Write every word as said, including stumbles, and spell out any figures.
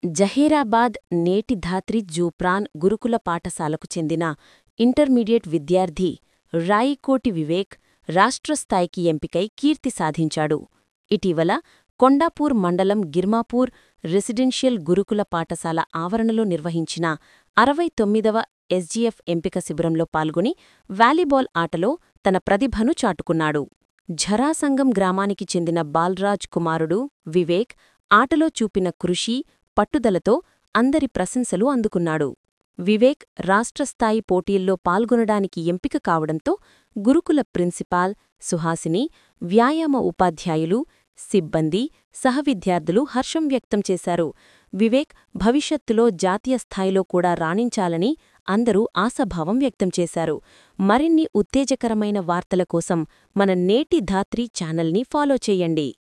జహీరాబాద్ నేటి ధాత్రి జూప్రాన్ గురుకుల పాఠశాలకు చెందిన ఇంటర్మీడియట్ విద్యార్థి రాయికోటి వివేక్ రాష్ట్రస్థాయికి ఎంపికై కీర్తి సాధించాడు. ఇటీవల కొండాపూర్ మండలం గిర్మాపూర్ రెసిడెన్షియల్ గురుకుల పాఠశాల ఆవరణలో నిర్వహించిన అరవై తొమ్మిదవ ఎస్జీఎఫ్ ఎంపిక శిబిరంలో పాల్గొని వాలీబాల్ ఆటలో తన ప్రతిభను చాటుకున్నాడు. ఝరాసంగం గ్రామానికి చెందిన బాల్రాజ్ కుమారుడు వివేక్ ఆటలో చూపిన కృషి, పట్టుదలతో అందరి ప్రశంసలు అందుకున్నాడు. వివేక్ రాష్ట్రస్థాయి పోటీల్లో పాల్గొనడానికి ఎంపిక కావడంతో గురుకుల ప్రిన్సిపాల్, సుహాసిని, వ్యాయామ ఉపాధ్యాయులు, సిబ్బంది, సహవిద్యార్థులు హర్షం వ్యక్తం చేశారు. వివేక్ భవిష్యత్తులో జాతీయ స్థాయిలో కూడా రాణించాలని అందరూ ఆశాభావం వ్యక్తం చేశారు. మరిన్ని ఉత్తేజకరమైన వార్తల కోసం మన నేటి ధాత్రి ఛానల్ని ఫాలో చేయండి.